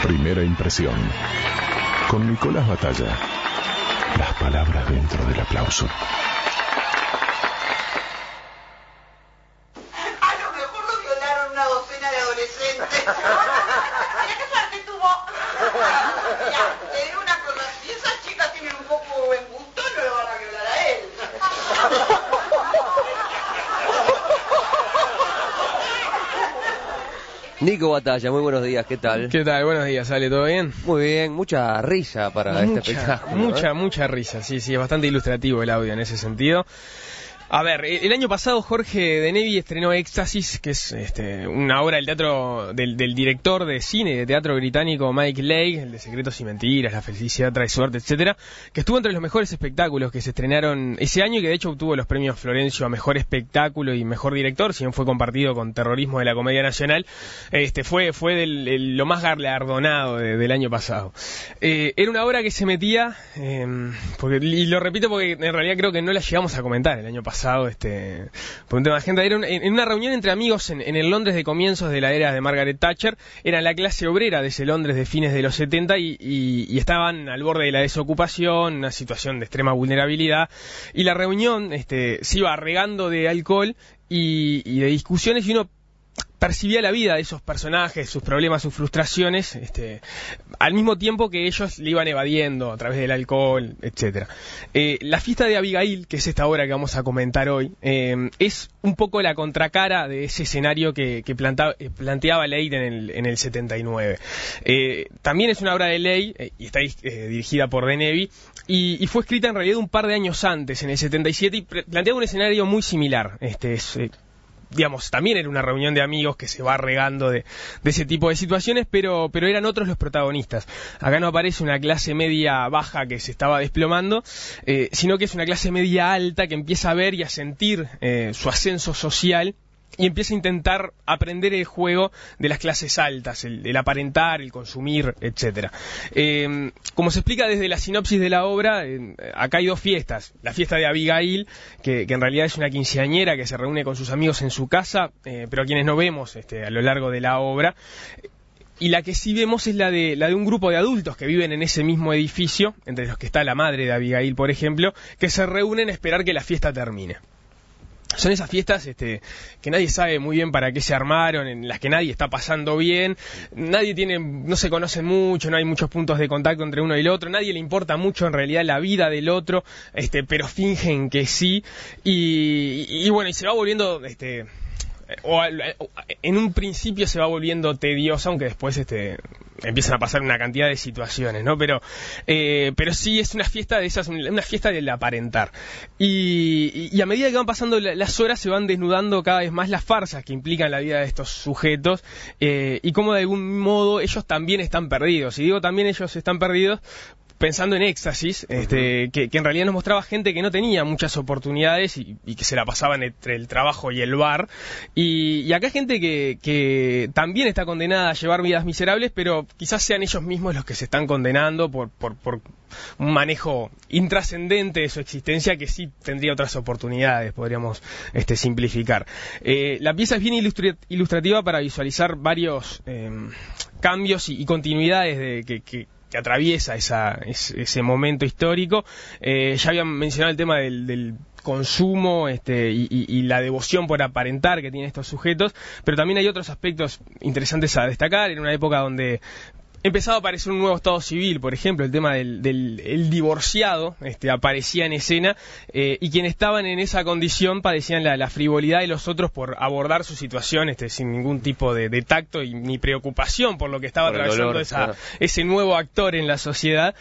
Primera impresión. Con Nicolás Batalla. Las palabras dentro del aplauso. A lo mejor lo violaron una docena de adolescentes. Mira qué suerte tuvo. Mira, te digo una cosa, si esas chicas tienen un poco de buen gusto, no lo van a violar a él. Nico Batalla, muy buenos días, ¿qué tal? ¿Qué tal? Buenos días, ¿sale? ¿Todo bien? Muy bien, mucha risa para este espectáculo. Mucha risa, sí, es bastante ilustrativo el audio en ese sentido. A ver, el año pasado Jorge de Nevi estrenó Éxtasis, que es una obra del teatro del director de cine y de teatro británico Mike Leigh, el de Secretos y Mentiras, La felicidad trae suerte, etcétera, que estuvo entre los mejores espectáculos que se estrenaron ese año y que de hecho obtuvo los premios Florencio a mejor espectáculo y mejor director, si bien fue compartido con Terrorismo de la Comedia Nacional. Fue lo más galardonado del año pasado. Era una obra que se metía, y lo repito porque en realidad creo que no la llegamos a comentar el año pasado, por un tema de agenda. Era en una reunión entre amigos en el Londres de comienzos de la era de Margaret Thatcher. Era la clase obrera de ese Londres de fines de los 70 y estaban al borde de la desocupación, una situación de extrema vulnerabilidad, y la reunión se iba regando de alcohol y de discusiones, y uno percibía la vida de esos personajes, sus problemas, sus frustraciones, al mismo tiempo que ellos le iban evadiendo a través del alcohol, etcétera. La fiesta de Abigail, que es esta obra que vamos a comentar hoy, es un poco la contracara de ese escenario que planteaba Leigh en el 79. También es una obra de Leigh y está dirigida por De Nevi, y fue escrita en realidad un par de años antes, en el 77, y planteaba un escenario muy similar. También era una reunión de amigos que se va regando de ese tipo de situaciones, pero eran otros los protagonistas. Acá no aparece una clase media baja que se estaba desplomando, sino que es una clase media alta que empieza a ver y a sentir su ascenso social, y empieza a intentar aprender el juego de las clases altas, el aparentar, el consumir, etcétera. Como se explica desde la sinopsis de la obra, acá hay dos fiestas. La fiesta de Abigail, que en realidad es una quinceañera que se reúne con sus amigos en su casa, pero a quienes no vemos a lo largo de la obra. Y la que sí vemos es la de un grupo de adultos que viven en ese mismo edificio, entre los que está la madre de Abigail, por ejemplo, que se reúnen a esperar que la fiesta termine. Son esas fiestas que nadie sabe muy bien para qué se armaron, en las que nadie está pasando bien, no se conocen mucho, no hay muchos puntos de contacto entre uno y el otro, nadie le importa mucho en realidad la vida del otro, pero fingen que sí, y bueno, y se va volviendo, en un principio se va volviendo tediosa, aunque después empiezan a pasar una cantidad de situaciones, ¿no? Pero sí es una fiesta de esas, una fiesta del aparentar. Y a medida que van pasando las horas se van desnudando cada vez más las farsas que implican la vida de estos sujetos, y cómo de algún modo ellos también están perdidos. Y digo también ellos están perdidos pensando en Éxtasis, que en realidad nos mostraba gente que no tenía muchas oportunidades y que se la pasaban entre el trabajo y el bar, y acá gente que también está condenada a llevar vidas miserables, pero quizás sean ellos mismos los que se están condenando por un manejo intrascendente de su existencia, que sí tendría otras oportunidades, podríamos simplificar. La pieza es bien ilustrativa para visualizar varios cambios y continuidades que atraviesa ese momento histórico. Ya habían mencionado el tema del consumo y la devoción por aparentar que tienen estos sujetos, pero también hay otros aspectos interesantes a destacar. En una época donde empezaba a aparecer un nuevo estado civil, por ejemplo, el tema del divorciado aparecía en escena, y quienes estaban en esa condición padecían la frivolidad de los otros por abordar su situación sin ningún tipo de tacto ni preocupación por lo que estaba atravesando ese nuevo actor en la sociedad.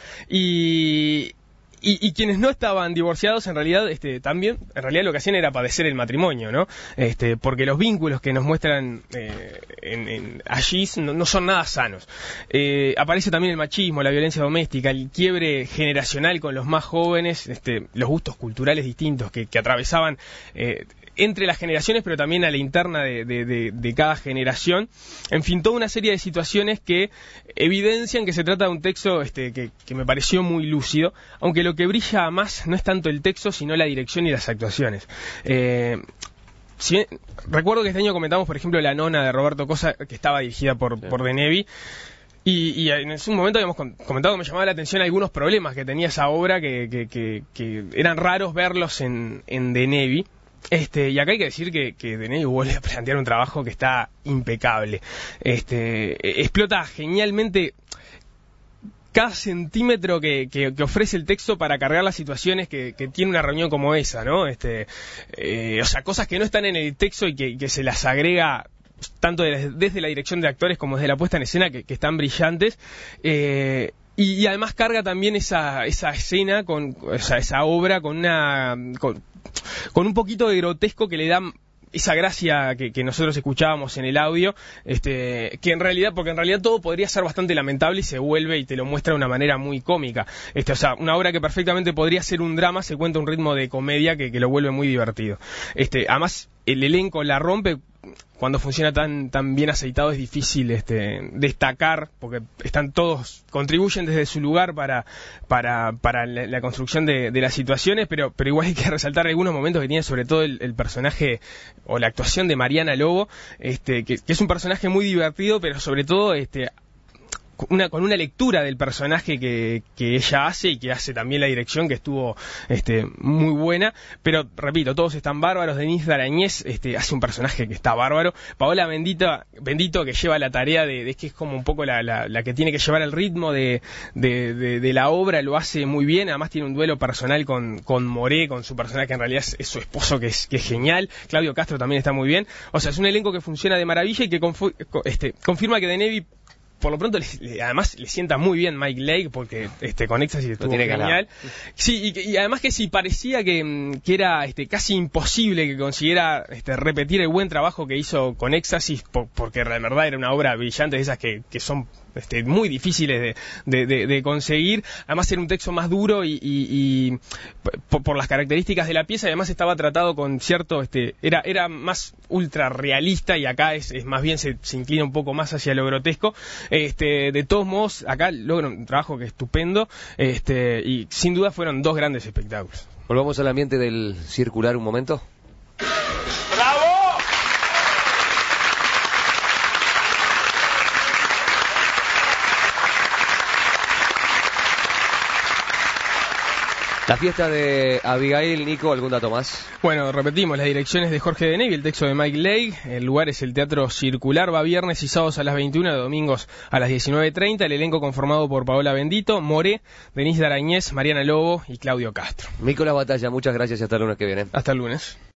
Y quienes no estaban divorciados en realidad también lo que hacían era padecer el matrimonio, ¿no? Porque los vínculos que nos muestran allí no son nada sanos. Aparece también el machismo, la violencia doméstica, el quiebre generacional con los más jóvenes, los gustos culturales distintos que atravesaban entre las generaciones, pero también a la interna de cada generación. En fin, toda una serie de situaciones que evidencian que se trata de un texto que me pareció muy lúcido, aunque lo que brilla más no es tanto el texto, sino la dirección y las actuaciones. Recuerdo que este año comentamos, por ejemplo, La nona de Roberto Cosa, que estaba dirigida por De Nevi, Y en un momento habíamos comentado que me llamaba la atención algunos problemas que tenía esa obra que eran raros verlos en Denevi. Y acá hay que decir que Denevi vuelve a plantear un trabajo que está impecable. Explota genialmente cada centímetro que ofrece el texto para cargar las situaciones que tiene una reunión como esa, ¿no? O sea, cosas que no están en el texto y que se las agrega tanto desde la dirección de actores como desde la puesta en escena, que están brillantes. Y además carga también esa escena, esa obra con un poquito de grotesco que le da esa gracia que nosotros escuchábamos en el audio, porque en realidad todo podría ser bastante lamentable y se vuelve y te lo muestra de una manera muy cómica. O sea, una obra que perfectamente podría ser un drama, se cuenta un ritmo de comedia que lo vuelve muy divertido. Además, el elenco la rompe. Cuando funciona tan bien aceitado es difícil destacar, porque contribuyen desde su lugar para la construcción de las situaciones, pero igual hay que resaltar algunos momentos que tiene, sobre todo el personaje o la actuación de Mariana Lobo, que es un personaje muy divertido, pero sobre todo con una lectura del personaje que ella hace y que hace también la dirección, que estuvo muy buena. Pero repito, todos están bárbaros. Denise Darañez hace un personaje que está bárbaro. Paola Bendito, que lleva la tarea de que es como un poco la que tiene que llevar el ritmo de la obra, lo hace muy bien. Además tiene un duelo personal con Moré, con su personaje que en realidad es su esposo, que es genial. Claudio Castro también está muy bien. O sea, es un elenco que funciona de maravilla y que confirma que Denevi por lo pronto además le sienta muy bien Mike Leigh, porque con Éxtasis estuvo genial. Sí, y además que sí, parecía que era casi imposible que consiguiera repetir el buen trabajo que hizo con Éxtasis, porque de verdad era una obra brillante, de esas que son muy difíciles de conseguir. Además era un texto más duro y por las características de la pieza, además estaba tratado con cierto era más ultra realista, y acá es más bien se inclina un poco más hacia lo grotesco. De todos modos, acá logra un trabajo que es estupendo, y sin duda fueron dos grandes espectáculos. Volvamos al ambiente del circular un momento. La fiesta de Abigail, Nico, ¿algún dato más? Bueno, repetimos, las direcciones de Jorge Denevi, el texto de Mike Leigh, el lugar es el Teatro Circular, va viernes y sábados a las 21, domingos a las 19:30, el elenco conformado por Paola Bendito, Moré, Denise Darañez, Mariana Lobo y Claudio Castro. Nicolás Batalla, muchas gracias y hasta el lunes que viene. Hasta el lunes.